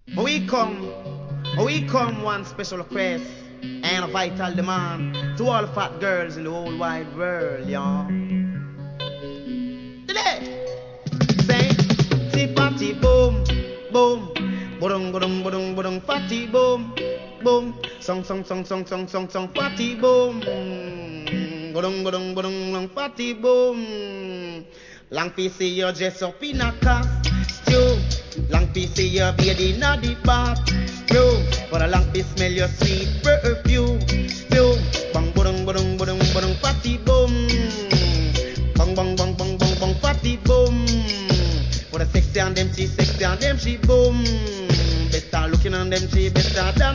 We come one special request and a vital demand to all fat girls in the whole wide world, y'all. Today, say, see fatty boom, boom, budung budung budung budung fatty boom, boom, song fatty boom, budung budung budung budung fatty boom. Long PC you dress up in a costume. Long PC you baby in the bathroom. For a long piece smell your sweet perfume. Fume, bang budung budung budung budung fatty boom. Bang bang bang bang bang bang fatty boom. For the sexy and them she boom. Better looking on them she better than